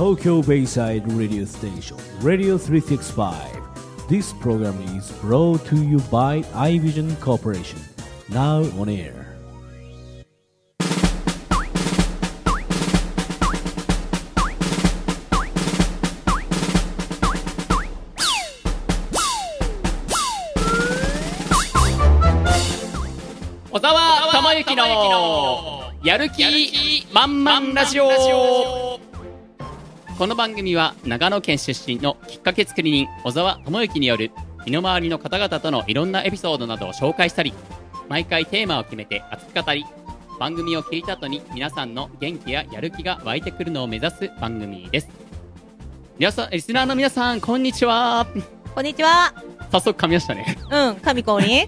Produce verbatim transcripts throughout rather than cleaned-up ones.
Tokyo Bayside Radio Station, Radio three sixty-five. This program is brought to you by iVision Corporation. Now on air. 小沢智之のやる気満々ラジオ。この番組は長野県出身のきっかけ作り人小沢智之による身の回りの方々とのいろんなエピソードなどを紹介したり、毎回テーマを決めて熱く語り、番組を聞いた後に皆さんの元気ややる気が湧いてくるのを目指す番組です。皆さん、リスナーの皆さん、こんにちは。 こんにちは。 早速噛みましたね。 うん、神降臨。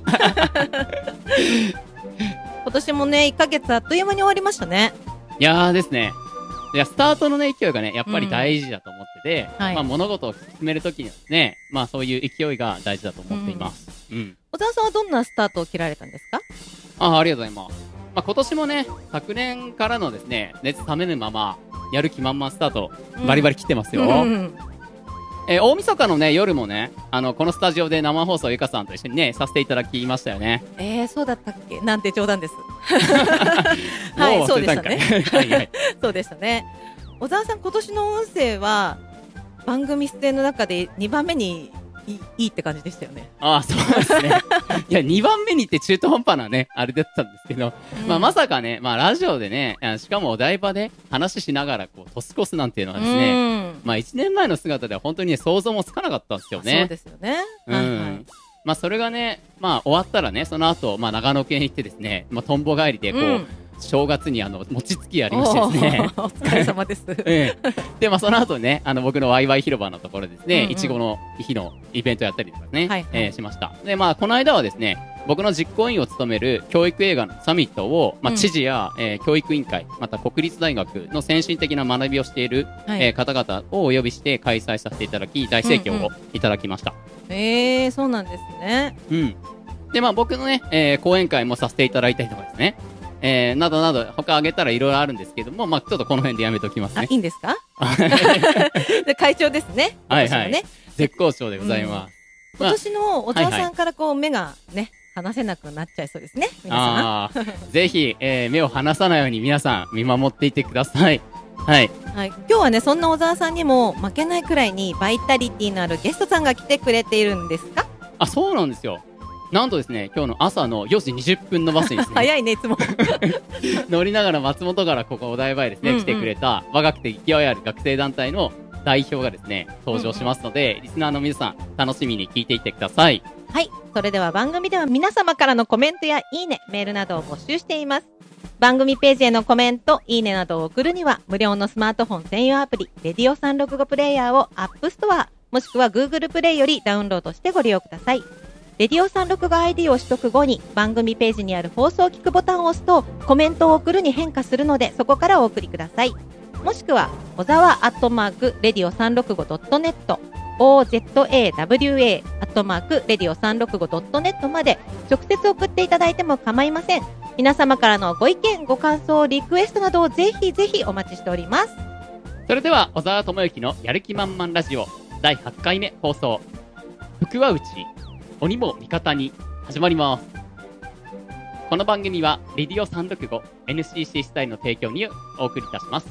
今年もね、いっかげつあっという間に終わりましたね。 いやーですね。いや、スタートのね、勢いがね、やっぱり大事だと思ってて、 うん、はい、 まあ物事を進めるときにはですね、まあそういう勢いが大事だと思っています。うん。うん、 小沢さんはどんなスタートを切られたんですか？ あ、ありがとうございます。まあ今年もね、昨年からのですね、熱冷めぬまま、やる気満々スタート、バリバリ切ってますよ。うんうん、えー、大晦日のね、夜もね、あの、このスタジオで生放送ゆかさんと一緒にね、させていただきましたよね。 えー、そうだったっけなんて冗談です。はい、そうでしたね。はいはい、そうでしたね。小沢さん、今年の音声は、番組出演の中でにばんめにい い, いいって感じでしたよね。 ああ、そうですね。いや、にばんめにって中途半端なね、あれだったんですけど、うん、まあまさかね、まあラジオでね、しかもお台場で話しながら、こう、年越すなんていうのはですね、うん、まあいちねんまえの姿では本当にね、想像もつかなかったんですよね。 そうですよね。 うん。はいはい、まあそれがね、まあ終わったらね、その後、まあ長野県行ってですね、まあとんぼ帰りでこう、うん、正月にあの餅つきやりましてですね。 お疲れ様です。 ええ、で、まあその後ね、あの僕のワイワイ広場のところですね、いちごの日のイベントやったりとかね、はいはい、えー、しました。で、まあこの間はですね、僕の実行委員を務める教育映画のサミットを、まあ、知事や、うん、えー、教育委員会、また国立大学の先進的な学びをしている、はい、えー、方々をお呼びして開催させていただき、大盛況をいただきました。 うんうん、えー、そうなんですね。 うん。で、まあ僕のね、えー、講演会もさせていただいたりとかですね、えー、などなど、他挙げたらいろいろあるんですけども、まあ、ちょっとこの辺でやめておきますね。 あ、いいんですか？で、会長ですね。 はいはい。ね、絶好調でございます。 うん、今年の小沢さんからこう、目がね、離せなくなっちゃいそうですね。皆さん。 あぜひ、えー、目を離さないように皆さん見守っていてください。はい。 はい。今日はね、そんな小沢さんにも負けないくらいにバイタリティのあるゲストさんが来てくれているんですか？ あ、そうなんですよ。なんとですね、今日の朝のよじにじゅっぷんのバスにですね早いね、いつも乗りながら松本からここお台場へですね、うんうん、来てくれた若くて勢いある学生団体の代表がですね登場しますので、うんうん、リスナーの皆さん楽しみに聞いていってください。 はい、それでは番組では皆様からのコメントやいいね、メールなどを募集しています。番組ページへのコメント、いいねなどを送るには無料のスマートフォン専用アプリレディオさんろくごプレイヤーを App Store もしくは Google プレイよりダウンロードしてご利用ください。レディオさんろくご アイディー を取得後に番組ページにある放送を聞くボタンを押すとコメントを送るに変化するので、そこからお送りください。もしくは小沢アットマークレディオさんろくごドットネット オーゼットエーダブリューエー アットマークレディオさんろくごドットネット まで直接送っていただいても構いません。皆様からのご意見ご感想リクエストなどをぜひぜひお待ちしております。 それでは小沢智之のやる気満々ラジオだいはちかいめ放送、福は内鬼も味方に始まります。この番組はレディオさんろくご エヌシーシー スタイルの提供にお送りいたします。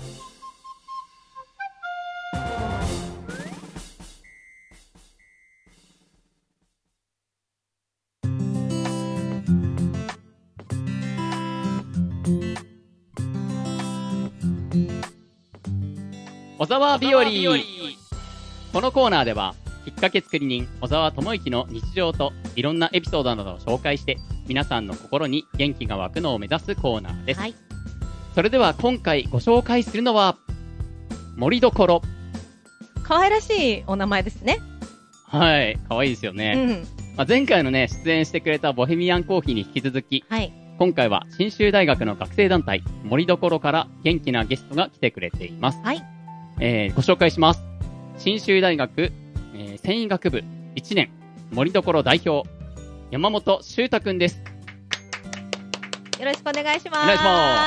小沢日和。このコーナーではきっかけ作り人小沢智之の日常といろんなエピソードなどを紹介して皆さんの心に元気が湧くのを目指すコーナーです。はい、それでは今回ご紹介するのは森どころ。 可愛らしいお名前ですね。 はい、可愛いですよね。うん、まあ、前回のね出演してくれたボヘミアンコーヒーに引き続き、はい、今回は信州大学の学生団体森どころから元気なゲストが来てくれています。はい、えー、ご紹介します。信州大学えー、繊維学部いちねん森どころ代表山本修太くんです。 よろしくお願いします。 お願いします。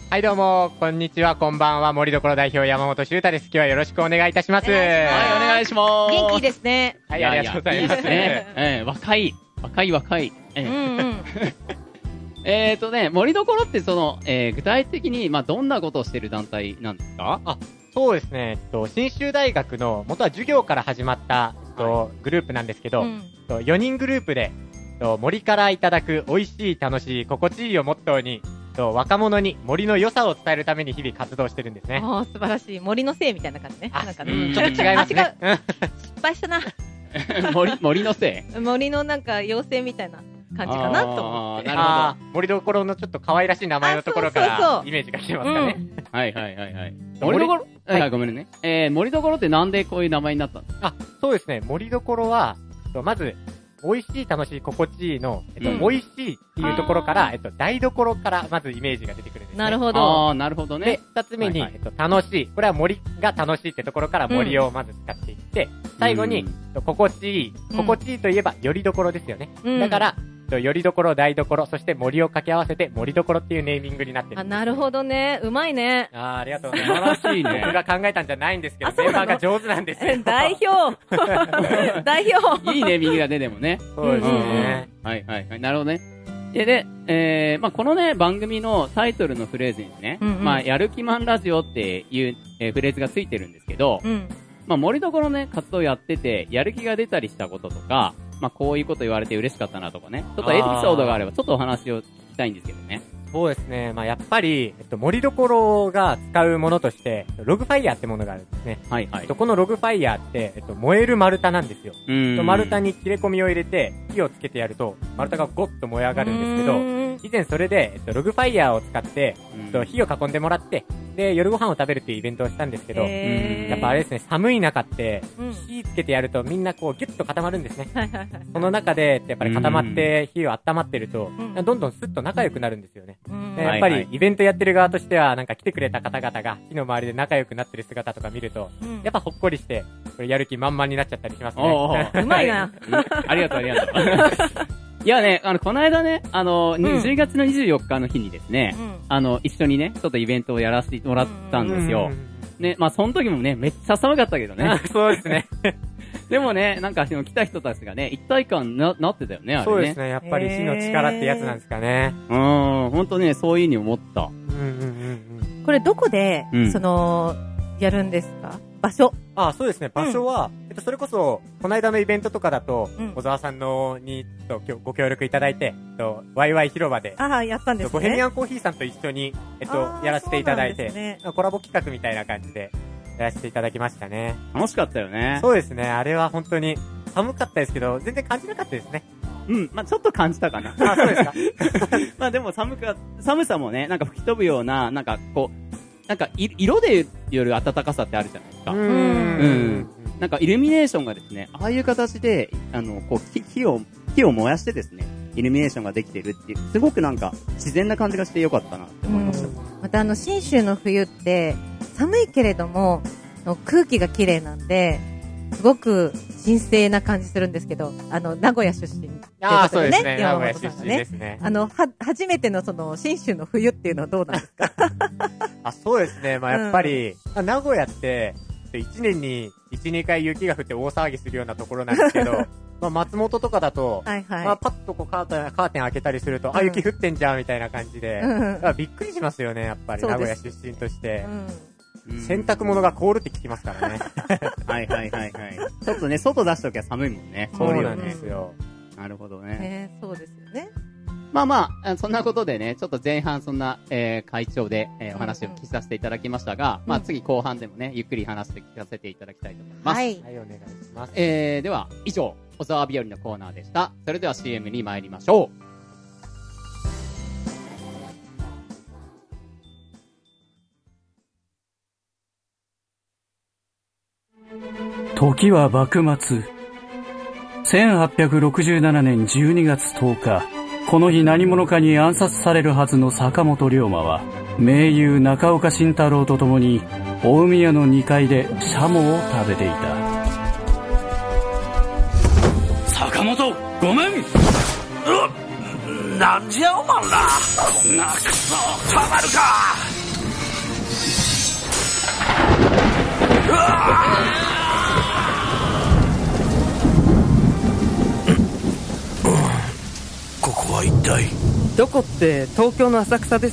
はいどうも、こんにちは、こんばんは、森所代表山本修太です。今日はよろしくお願いいたします。 お願いしますはい、お願いします。 元気ですね。 はい、ありがとうございます。 いいですね。えー、若い、若い若い。えー、 うんうん。 えーとね、森所ってその、えー、具体的に、まあ、どんなことをしてる団体なんですか？ あ、そうですね、えっと、信州大学の、元は授業から始まった、えっと、はい、グループなんですけど、うん、よにんグループで、森からいただく美味しい、楽しい、心地いいをモットーに、若者に森の良さを伝えるために日々活動してるんですね。 ああ、素晴らしい。森のせいみたいな感じね。なんかね、 うん、ちょっと違いますね。 失敗したな。 森、森のせい森のなんか妖精みたいな感じかなと思って。 なるほど。 森所のちょっと可愛らしい名前のところからイメージが来てますかね。 はいはいはいはい。森所、はい、ごめんね。えー、森所ってなんでこういう名前になったんですか？ あ、そうですね。森所は、まず、美味しい、楽しい、心地いいの、えっと、うん、美味しいっていうところから、えっと、台所からまずイメージが出てくるんですね。 なるほど。 ああ、なるほどね。 で、二つ目に、はいはい、えっと、楽しい。これは森が楽しいってところから森をまず使っていって、うん、最後に、うん、心地いい。心地いいといえば、よりどころですよね。うん、だから、よりどころ、台所、そして森を掛け合わせて、森所っていうネーミングになってる。 あ、なるほどね。うまいね。 ああ、ありがとうございます。素晴らしいね。僕が考えたんじゃないんですけど、メンバーが上手なんですよ。 代表代表いいネーミングがね、でもね。 そうですね。 はいはいはい。なるほどね。で、で、えー、まあ、このね、番組のタイトルのフレーズにね、うんうん、まあ、やる気マンラジオっていう、えー、フレーズがついてるんですけど、うん、まあ、森所ね、活動やってて、やる気が出たりしたこととか、まあ、こういうこと言われて嬉しかったなとかね。ちょっとエピソードがあれば、ちょっとお話を聞きたいんですけどね。 そうですね。まあ、やっぱり、えっと、森所が使うものとして、ログファイヤーってものがあるんですね。はいはい。このログファイヤーって、えっと、燃える丸太なんですよ。うん。丸太に切れ込みを入れて、火をつけてやると、丸太がゴッと燃え上がるんですけど、以前それで、えっと、ログファイヤーを使って、えっと、火を囲んでもらって、で、夜ご飯を食べるっていうイベントをしたんですけど、やっぱあれですね、寒い中って、火つけてやるとみんなこうギュッと固まるんですね。その中で、やっぱり固まって火を温まってると、どんどんスッと仲良くなるんですよね。やっぱりイベントやってる側としては、なんか来てくれた方々が火の周りで仲良くなってる姿とか見ると、やっぱほっこりして、これやる気満々になっちゃったりしますね。 うまいな。 ありがとうありがとう。いやね、あの、この間ね、あの、うん、じゅうがつのにじゅうよっかの日にですね、うん、あの、一緒にね、ちょっとイベントをやらせてもらったんですよ。ね、まあ、その時もね、めっちゃ寒かったけどね。 そうですね。 でもね、なんか、来た人たちがね、一体感な、なってたよね、あれね。 そうですね、やっぱり火の力ってやつなんですかね。 うん、ほんとね、そういう風に思った。うんうんうんうん。これどこで、うん、その、やるんですか？場所。 ああ、そうですね。場所は、うん、えっと、それこそ、この間のイベントとかだと、うん、小沢さんのに、と、ご協力いただいて、と、ワイワイ広場で、 ああ、やったんですね。 ボヘミアンコーヒーさんと一緒に、えっと、やらせていただいて、ね、コラボ企画みたいな感じで、やらせていただきましたね。 楽しかったよね。 そうですね。あれは本当に、寒かったですけど、全然感じなかったですね。 うん、まあちょっと感じたかな。 あ、そうですか。 まあでも寒か、寒さもね、なんか吹き飛ぶような、なんかこう、なんか、色でよる暖かさってあるじゃないですか。うん。うん。なんか、イルミネーションがですね、ああいう形で、あの、こう、火を、火を燃やしてですね、イルミネーションができてるっていう、すごくなんか、自然な感じがしてよかったなって思いました。 またあの、信州の冬って、寒いけれども、空気が綺麗なんで、すごく神聖な感じするんですけど、あの、名古屋出身っていうことでね。 ああ、そうですね。名古屋出身ですね。 あの、は、初めてのその、信州の冬っていうのはどうなんですか？ あ、そうですね。まあ、やっぱり、うん、名古屋って、一年に一、二回雪が降って大騒ぎするようなところなんですけど、まあ、松本とかだと、はいはい、まあ、パッとこうカーテン、カーテン開けたりすると、うん、あ、雪降ってんじゃんみたいな感じで、うん、びっくりしますよね、やっぱり、名古屋出身として。うん、洗濯物が凍るって聞きますからね。 はいはいはいはい。ちょっとね、外出しときゃ寒いもんね。 そうなんですよ。 なるほどね。 ね、そうですよね。 まあまあ、そんなことでね、ちょっと前半そんな、えー、会長で、えー、お話を聞きさせていただきましたが、うん、まあ次後半でもね、ゆっくり話して聞かせていただきたいと思います。 はい。 はい、お願いします。 えー、では、以上、小沢日和のコーナーでした。それでは シーエム に参りましょう。 時は幕末。せんはっぴゃくろくじゅうななねんじゅうにがつとおか、この日何者かに暗殺されるはずの坂本龍馬は、盟友中岡慎太郎と共に、大宮のにかいでシャモを食べていた。 坂本、ごめん。うっ、なんじゃおまんら。こんなクソ、たまるか。 ここは一体どこって東京の浅草です。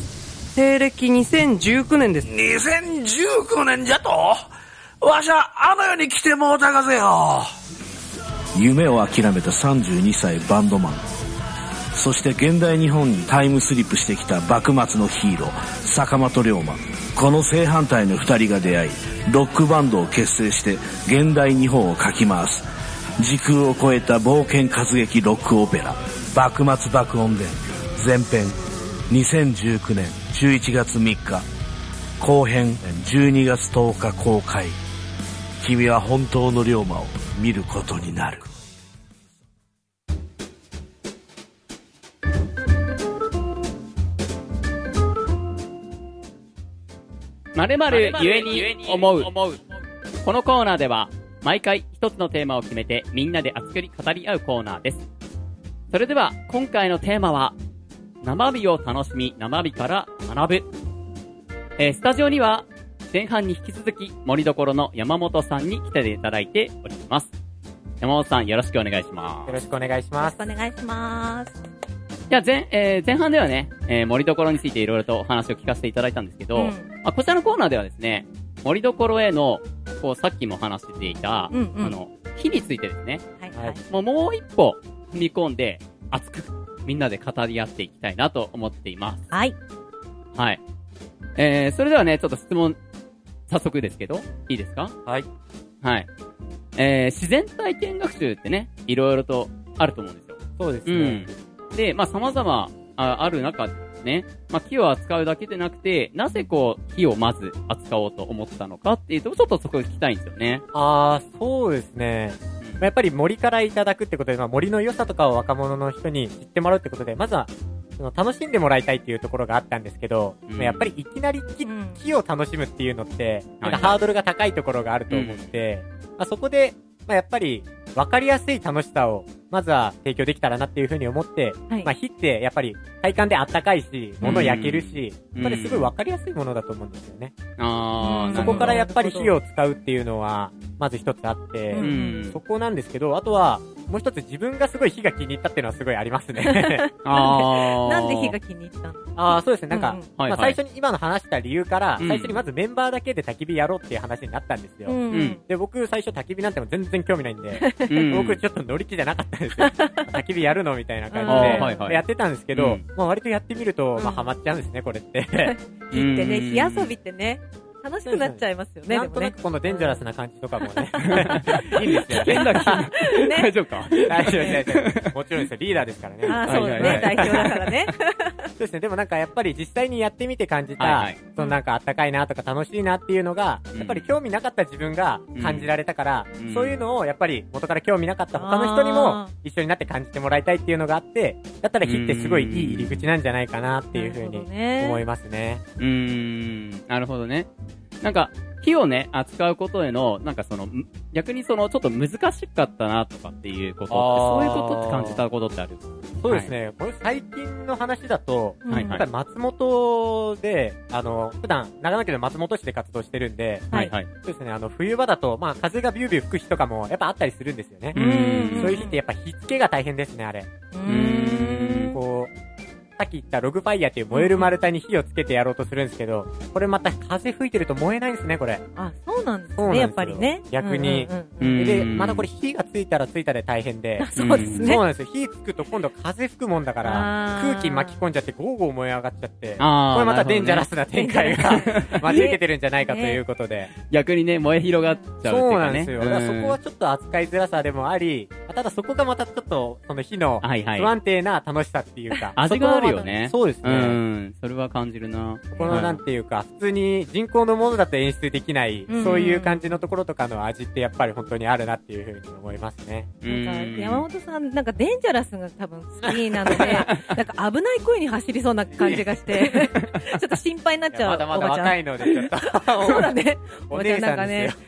西暦にせんじゅうきゅうねんです。 にせんじゅうきゅうねんじゃと？わしゃあの世に来てもうたがぜよ。夢を諦めたさんじゅうにさいバンドマン、そして現代日本にタイムスリップしてきた幕末のヒーロー坂本龍馬。この正反対のふたりが出会い、ロックバンドを結成して現代日本をかき回す時空を超えた冒険活劇ロックオペラ幕末爆音伝前編、にせんじゅうきゅうねんじゅういちがつみっか、後編じゅうにがつとおか公開。君は本当の龍馬を見ることになる。 〇〇ゆえに思う。このコーナーでは毎回一つのテーマを決めてみんなで熱く語り合うコーナーです。それでは今回のテーマは生火を楽しみ、生火から学ぶ。えー、スタジオには前半に引き続き森所の山本さんに来ていただいております。山本さん、よろしくお願いします。 よろしくお願いします。 よろしくお願いします。 じゃあ前、えー、前半ではね、えー、森所についていろいろとお話を聞かせていただいたんですけど、うん、まあ、こちらのコーナーではですね、森所への、こう、さっきも話していた、うんうん、あの、火についてですね、はいはい、もうもう一歩踏み込んで、熱くみんなで語り合っていきたいなと思っています。 はい。 はい。えー、それではね、ちょっと質問、早速ですけど、いいですか？ はい。 はい。えー、自然体験学習ってね、いろいろとあると思うんですよ。 そうですね。 うん、で、まあ、様々あ、ある中でね、まあ、木を扱うだけでなくて、なぜこう、木をまず扱おうと思ったのかっていうと、ちょっとそこ聞きたいんですよね。 あー、そうですね。うん、やっぱり森からいただくってことで、まあ、森の良さとかを若者の人に知ってもらうってことで、まずは、その楽しんでもらいたいっていうところがあったんですけど、うん、やっぱりいきなり 木,、うん、木を楽しむっていうのって、なんかハードルが高いところがあると思って、はいはい、まあ、そこで、まあ、やっぱり分かりやすい楽しさをまずは提供できたらなっていうふうに思って、はい、まあ、火ってやっぱり体感であったかいし、物焼けるし、うん、やっぱりすごい分かりやすいものだと思うんですよね。 あそこからやっぱり火を使うっていうのはまず一つあって、うん、そこなんですけど、あとはもう一つ自分がすごい火が気に入ったっていうのはすごいありますね。 あなんで火が気に入ったの？ ああ、そうですね。なんか、うんうん、まあ、最初に今の話した理由から、うん、最初にまずメンバーだけで焚き火やろうっていう話になったんですよ。うんうん、で、僕最初焚き火なんても全然興味ないんで、うん、僕ちょっと乗り気じゃなかったんですよ。焚き火やるのみたいな感じで、はいはい、やってたんですけど、うん、まあ割とやってみると、まあハマっちゃうんですね、これって。 火ってね、火遊びってね、楽しくなっちゃいますよね。 なんとなくこのデンジャラスな感じとかもね、いいんですよね。 大丈夫か？ 大丈夫、大丈夫。もちろんですよ、リーダーですからね。 あ、そうですね、代表だからね。 そうですね、でもなんかやっぱり実際にやってみて感じた、はいはい、そのなんかあったかいなとか楽しいなっていうのが、うん、やっぱり興味なかった自分が感じられたから、うん、そういうのをやっぱり元から興味なかった他の人にも一緒になって感じてもらいたいっていうのがあって、だったら火ってすごいいい入り口なんじゃないかなっていうふうに思いますね。 うーん、なるほどね。なんか、火をね、扱うことへの、なんかその、逆にその、ちょっと難しかったなとかっていうことって、そういうことって感じたことってある？ そうですね。はい、これ最近の話だと、はいはい、やっぱり松本で、あの、普段、長野県の松本市で活動してるんで、はいはい、そうですね、あの、冬場だと、まあ、風がビュービュー吹く日とかも、やっぱあったりするんですよね。うんそういう日ってやっぱ火付けが大変ですね、あれ。うーんこう、さっき言ったログファイヤーっていう燃える丸太に火をつけてやろうとするんですけど、これまた風吹いてると燃えないんですね、これ。 あ、そうなんですね、やっぱりね。 逆に。うんうんうん、で、またこれ火がついたらついたで大変で。 そうですね。 そうなんですよ。火つくと今度風吹くもんだから、空気巻き込んじゃってゴーゴー燃え上がっちゃって、これまたデンジャラスな展開が待ち受けてるんじゃないかということで。 逆にね、燃え広がっちゃうっていうかね。 そうなんですよ。だからそこはちょっと扱いづらさでもあり、ただそこがまたちょっと、その火の不安定な楽しさっていうか。 味があるよね。 そうですね。うん、 それは感じるな。 このなんていうか、普通に人工のものだと演出できない、うん、そういう感じのところとかの味ってやっぱり本当にあるなっていうふうに思いますね。 なんか山本さん、なんかデンジャラスが多分好きなので、なんか危ない声に走りそうな感じがして、ちょっと心配になっちゃう。 まだまだ若いのでちょっと。 そうだね。 お姉さんですよ。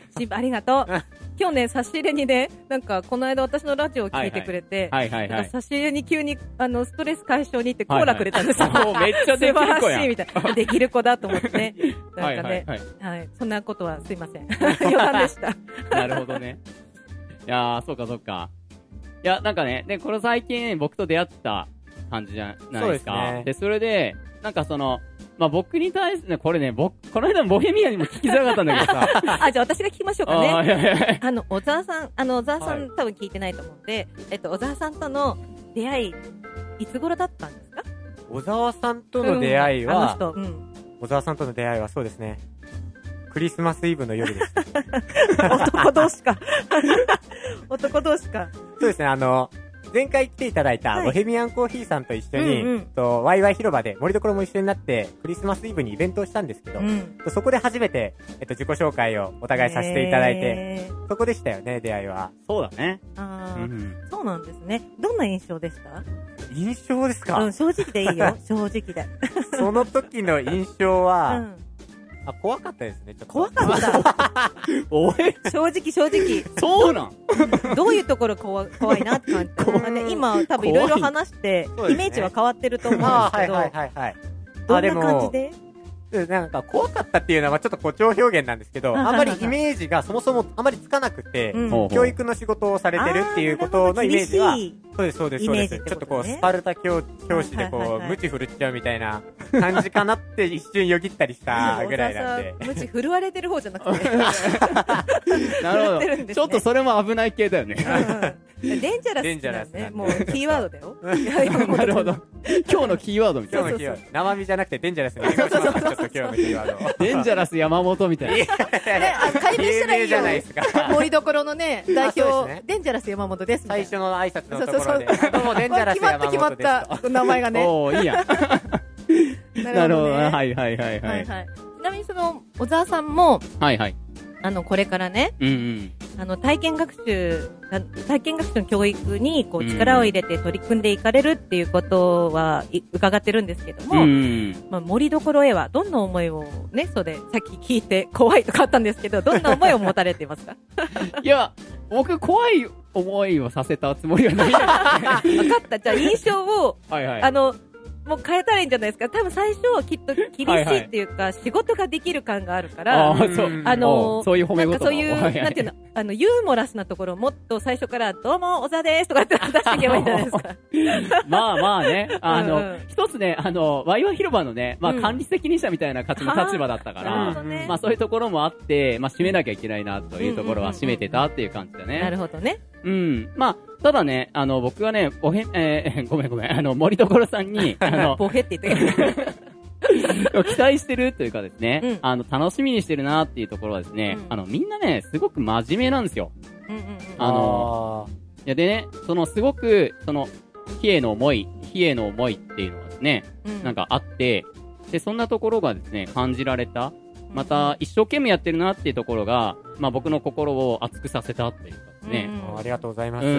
心配ありがとう。今日ね、差し入れにね、なんか、この間私のラジオを聞いてくれて、 はいはい。はいはいはい。 差し入れに急に、あの、ストレス解消に行ってコーラくれたんですよ。 はいはい、めっちゃできる子や。 素晴らしいみたいな。できる子だと思ってね。なんかね、 はいはいはい。 はい。そんなことはすいません。余談でした。 なるほどね。いやー、そうかそうか。いや、なんかね、で、この最近僕と出会った感じじゃないですか。そうですね。で、それで、なんかその、まあ、僕に対してね、これね、僕、この間のボヘミアンにも聞きづらかったんだけどさ。 あ、じゃあ私が聞きましょうかね。 あ, いやいやあの、小沢さん、あの、小沢さん、はい、多分聞いてないと思うんで、えっと、小沢さんとの出会い、いつ頃だったんですか？ 小沢さんとの出会いは、うん、 あの人、うん。 小沢さんとの出会いはそうですね。クリスマスイブの夜です。 男同士か。男同士か。 そうですね、あの、前回来ていただいたボヘミアンコーヒーさんと一緒に、はい、とワイワイ広場で森所も一緒になってクリスマスイブにイベントをしたんですけど、うん、そこで初めて、えっと、自己紹介をお互いさせていただいて、そこでしたよね、出会いは。 そうだね。 あー、うん、そうなんですね。どんな印象でした？ 印象ですか？ うん、正直でいいよ。正直で。 その時の印象は、うん、あ、怖かったですね、ちょっと。 怖かったおい正直正直。 そうなんどういうところ怖怖いなって感じ、ね、今多分いろいろ話して、イメージは変わってると思うんですけど。 はいはいはいはい。 どんな感じで？ なんか怖かったっていうのはちょっと誇張表現なんですけど、あまりイメージがそもそもあまりつかなくて、うん、教育の仕事をされてるっていうことのイメージは、そうですそうですそうです。ちょっとこうスパルタ教教師でこうムチ振るっちゃうみたいな感じかなって一瞬よぎったりしたぐらいなんで。 ムチ振るわれてる方じゃなくて。 なるほど。ね、ちょっとそれも危ない系だよね。 デンジャラスってなんね。もうキーワードだよ。 なるほど。今日のキーワードみたいな。 今日のキーワード。生身じゃなくてデンジャラスにしましょう。ちょっと今日のキーワード。 デンジャラス山本みたいな。 ね、あの、解明したらいいよ。 じゃないですか。 森所のね、代表、デンジャラス山本です。 最初の挨拶のところで。どうもデンジャラス山本です。 決まった決まった名前がね。 おー、いいや。なるほど。はいはいはいはい。はいはい。 ちなみにその、小沢さんも、 はいはい。 あの、これからね、うんうん、あの、体験学習、体験学習の教育に、こう、力を入れて取り組んでいかれるっていうことは、伺ってるんですけども、うん、まあ、森所へは、どんな思いをね、それ、さっき聞いて、怖いとかあったんですけど、どんな思いを持たれていますか？ いや、僕、怖い思いをさせたつもりはない。 分かった。じゃあ、印象を、 はいはい、 あの、もう変えたらいいんじゃないですか。多分最初きっと厳しいっていうか、はいはい、仕事ができる感があるから、 あそう、 あのー、 そういう褒め言葉。 そういう、はいはい、なんていうの、あの、ユーモラスなところをもっと最初から、どうも、小沢ですとかって出していけばいいんじゃないですか。まあまあね、あの、うん、一つね、あの、ワイワイ広場のね、まあ、管理責任者みたいな形の立場だったから、うん、まあそういうところもあって、まあ締めなきゃいけないなというところは締めてたっていう感じだね。 なるほどね。 うん。まあ、ただね、あの、僕はね、おへ、えー、ごめんごめん、あの、森所さんに、あの、 ボヘって言って期待してるというかですね、うん、あの、楽しみにしてるなっていうところはですね、うん、あの、みんなね、すごく真面目なんですよ。うんうんうん、あの、いやでね、その、すごく、その、非への思い、非への思いっていうのがですね、うん、なんかあって、で、そんなところがですね、感じられた。また、一生懸命やってるなっていうところが、まあ僕の心を熱くさせたっていうかですね。 うん、ありがとうございます。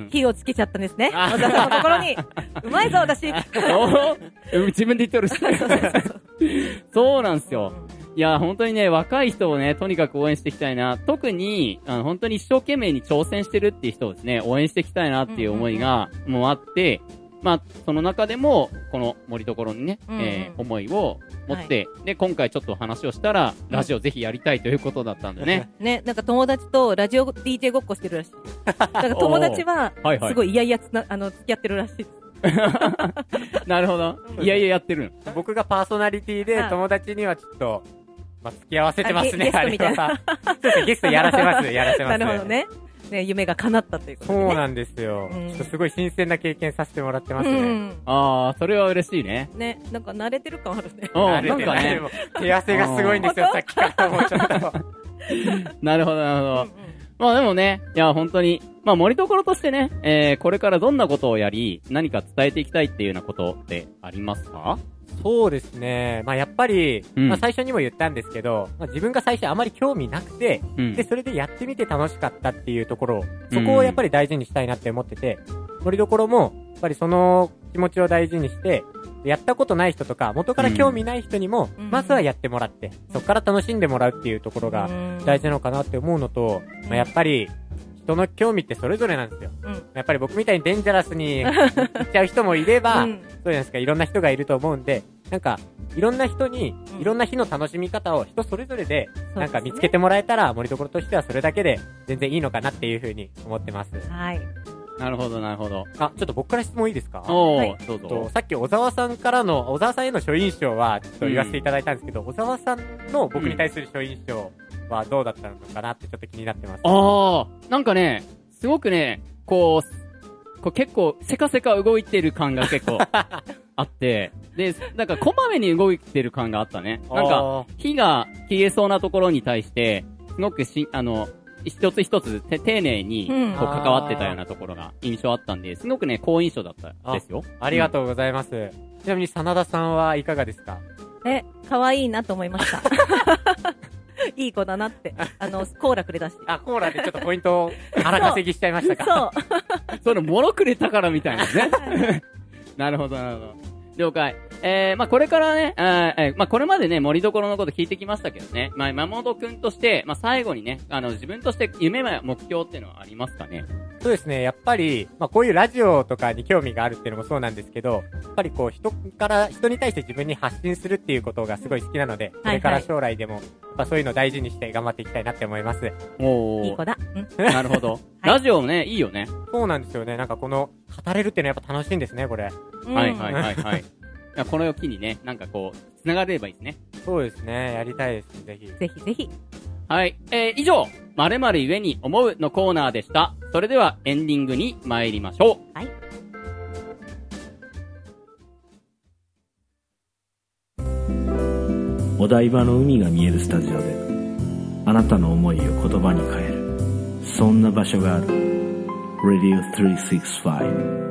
火をつけちゃったんですね。小沢さんの心に。うまいぞ、私。 自分で言ってるし。そうなんですよ。いや、本当にね、若い人をね、とにかく応援していきたいな。特に、あの、本当に一生懸命に挑戦してるっていう人をですね、応援していきたいなっていう思いが、もうあって、まあ、その中でも、この森所にね、うんうん、えー、思いを持って、はい、で、今回ちょっと話をしたら、ラジオぜひやりたいということだったんでね。 ね、なんか友達とラジオ ディージェー ごっこしてるらしい。だから友達は、すごい嫌々つな、あの、付き合ってるらしいです。 なるほど。いやいややってるの。僕がパーソナリティで、友達にはちょっと、まあ、付き合わせてますね。 ゲストみたいな。 ゲストやらせます、やらせます。 なるほどね。ね、夢が叶ったということで、ね。 そうなんですよ。うん、ちょっとすごい新鮮な経験させてもらってますね。うん、 ああ、それは嬉しいね。 ね、なんか慣れてる感あるね。 慣れてるね。 手汗がすごいんですよ、さっきからもうちょっと。 なるほど、なるほど。うんうん、まあでもね、いや、本当に、まあ森所としてね、えー、これからどんなことをやり、何か伝えていきたいっていうようなことってありますか？ そうですね。まあやっぱり、うん、まあ最初にも言ったんですけど、まあ自分が最初あまり興味なくて、うん、で、それでやってみて楽しかったっていうところ、そこをやっぱり大事にしたいなって思ってて、森所も、やっぱりその、自気持ちを大事にして、やったことない人とか、元から興味ない人にも、まずはやってもらって、そこから楽しんでもらうっていうところが大事なのかなって思うのと、まあ、やっぱり、人の興味ってそれぞれなんですよ。うん、やっぱり僕みたいにデンジャラスに行っちゃう人もいれば、うん、そうじゃないですか、いろんな人がいると思うんで、なんか、いろんな人に、いろんな日の楽しみ方を人それぞれで、なんか見つけてもらえたら、盛りどころとしてはそれだけで全然いいのかなっていうふうに思ってます。 はい。 なるほど、なるほど。 あ、ちょっと僕から質問いいですか？ おー、はい、どうぞ。 さっき小沢さんからの、小沢さんへの初印象は、ちょっと言わせていただいたんですけど、うん、小沢さんの僕に対する初印象はどうだったのかなってちょっと気になってます。 あー、なんかね、すごくね、こう、こう結構、せかせか動いてる感が結構あって、で、なんかこまめに動いてる感があったね。なんか、火が消えそうなところに対して、すごくし、あの、一つ一つて丁寧にこう関わってたようなところが印象あったんで、すごくね、好印象だったですよ。 あ, ありがとうございます。うん、ちなみに、真田さんはいかがですか？ え、可愛いなと思いました。いい子だなって。あの、コーラくれたし。 あ、コーラでちょっとポイントを荒稼ぎしちゃいましたか？ そう。 それ、もろくれたからみたいなね。なるほど、なるほど。了解。えー、まあ、これからね、えー、まあ、これまでね、盛りどころのこと聞いてきましたけどね、まあ、山本くんとして、まあ、最後にね、あの、自分として夢や目標っていうのはありますかね？ そうですね、やっぱり、まあ、こういうラジオとかに興味があるっていうのもそうなんですけど、やっぱりこう、人から、人に対して自分に発信するっていうことがすごい好きなので、これから将来でも、やっぱそういうのを大事にして頑張っていきたいなって思います。 おー。 いい子だ。 うん、なるほど。ラジオもね、いいよね。 そうなんですよね。なんかこの、語れるっていうのはやっぱ楽しいんですね、これ。 うん、はいはいはいはい。この機にね、なんかこう、繋がれればいいですね。 そうですね。やりたいです。ぜひ。 ぜひぜひ。 はい。えー、以上、〇〇ゆえに思うのコーナーでした。それではエンディングに参りましょう。 はい。 お台場の海が見えるスタジオで、あなたの思いを言葉に変える。そんな場所がある。ラディオさんびゃくろくじゅうご。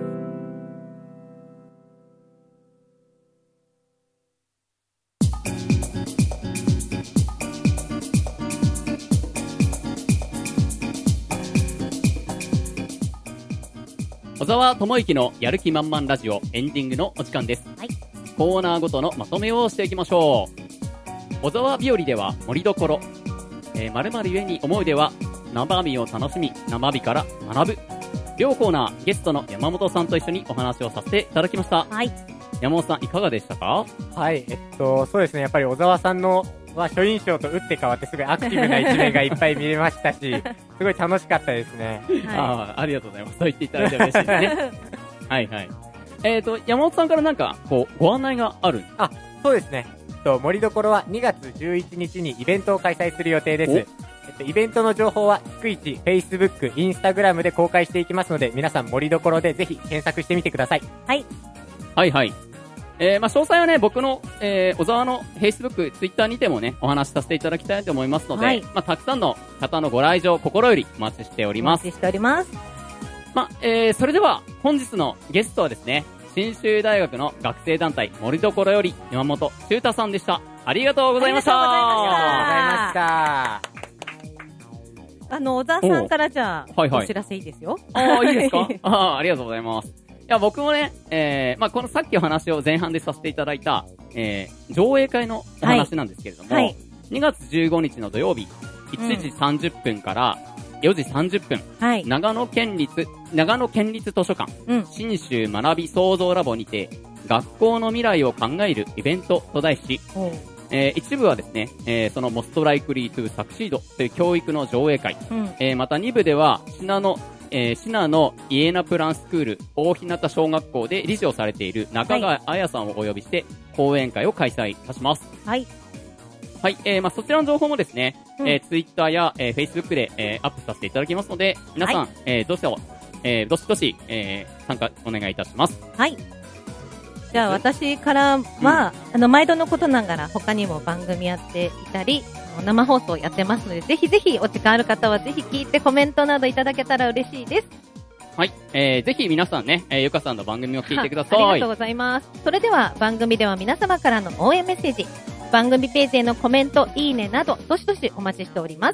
小沢智之のやる気満々ラジオエンディングのお時間です。 はい。 コーナーごとのまとめをしていきましょう。小沢日和では盛りどころ、えー、〇〇ゆえに思うでは生身を楽しみ、生身から学ぶ。両コーナーゲストの山本さんと一緒にお話をさせていただきました。 はい。 山本さんいかがでしたか？ はい、えっと、そうですね、やっぱり小沢さんのは初印象と打って変わってすごいアクティブな一面がいっぱい見れましたし、すごい楽しかったですね。 はい、ああ、ありがとうございます。そう言っていただいて嬉しいですね。はいはい。えっと、山本さんからなんか、こう、ご案内がある？ あ、そうですね。えっと、盛りどころはにがつじゅういちにちにイベントを開催する予定です。えっと、イベントの情報は、逐一、Facebook、Instagram で公開していきますので、皆さん盛りどころでぜひ検索してみてください。 はい。 はいはい。えー、まあ、詳細はね、僕の、えー、小沢の Facebook、Twitter にてもね、お話しさせていただきたいと思いますので、はい、まあ、たくさんの方のご来場、心よりお待ちしております。 お待ちしております。 まあ、えー、それでは、本日のゲストはですね、信州大学の学生団体、盛りどころより、山本修太さんでした。ありがとうございました。 ありがとうございました。 あの、小沢さんからじゃあ、はいはい、お知らせいいですよ。 ああ、いいですか？ああ、ありがとうございます。いや、僕もね、えー、まあ、このさっきお話を前半でさせていただいた、えー、上映会のお話なんですけれども、はいはい、にがつじゅうごにちの土曜日、いちじさんじゅっぷんからよじさんじゅっぷん、はい、長野県立、長野県立図書館、うん、信州学び創造ラボにて、学校の未来を考えるイベントと題し、えー、一部はですね、えー、その Most Likely to Succeed という教育の上映会、うん、えー、またに部では、信濃えー、信濃イエナプランスクール大日向小学校で理事をされている中川彩さんをお呼びして講演会を開催いたします。 はい。 はい、えー、まあ、そちらの情報もですね、うん、えー、Twitter や、えー、Facebook で、えー、アップさせていただきますので、皆さん、はい、えー、どうしよう、えー、どしどし、えー、参加お願いいたします。 はい。じゃあ私からは、うん、あの、毎度のことながら他にも番組やっていたり、生放送やってますので、ぜひぜひお時間ある方はぜひ聞いてコメントなどいただけたら嬉しいです。 はい、えー、ぜひ皆さんね、えー、ゆかさんの番組を聞いてください。 ありがとうございます。それでは番組では皆様からの応援メッセージ、番組ページへのコメント、いいねなど、どしどしお待ちしております。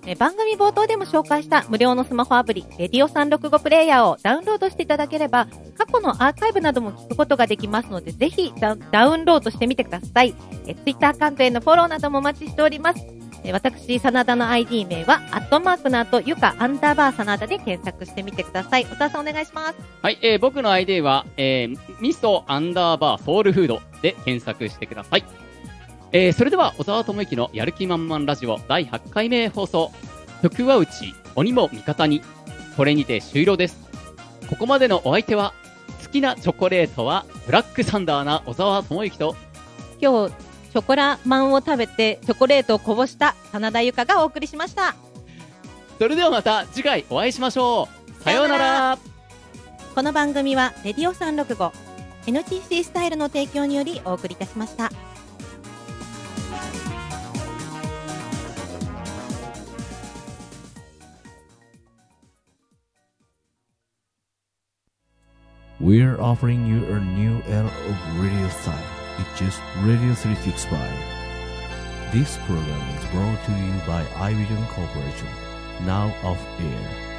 え番組冒頭でも紹介した無料のスマホアプリ、レディオさんろくごプレイヤーをダウンロードしていただければ、過去のアーカイブなども聞くことができますので、ぜひダウンロードしてみてください。え Twitter アカウントへのフォローなどもお待ちしております。え私、真田の アイディー 名は、アットマークの後、ゆかアンダーバー真田で検索してみてください。小沢さんお願いします。 はい、えー、僕の アイディー は、えー、味噌アンダーバーソウルフードで検索してください。えー、それでは、小沢智之のやる気満々ラジオだいはちかいめ放送。徳は内、鬼も味方に。これにて終了です。ここまでのお相手は、好きなチョコレートはブラックサンダーな小沢智之と、 今日、チョコラマンを食べてチョコレートをこぼした真田由香がお送りしました。 それではまた次回お会いしましょう。さようなら。 この番組はレディオさんろくご エヌティーシー スタイルの提供によりお送りいたしました。 We're offering you a new era of radio style. It's just Radio three sixty-five. This program is brought to you by iVision Corporation. Now off air.